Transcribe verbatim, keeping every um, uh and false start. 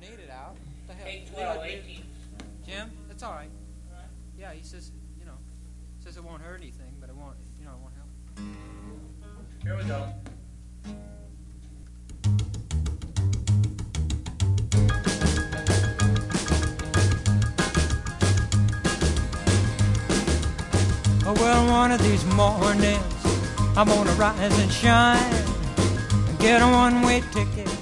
need it out. What the hell? eight, We twelve, don't need- eighteen. Jim, it's all right. All right. Yeah, he says, you know, says it won't hurt anything, but it won't, you know, it won't help. Here we go. Oh, well, one of these mornings I'm gonna rise and shine and get a one-way ticket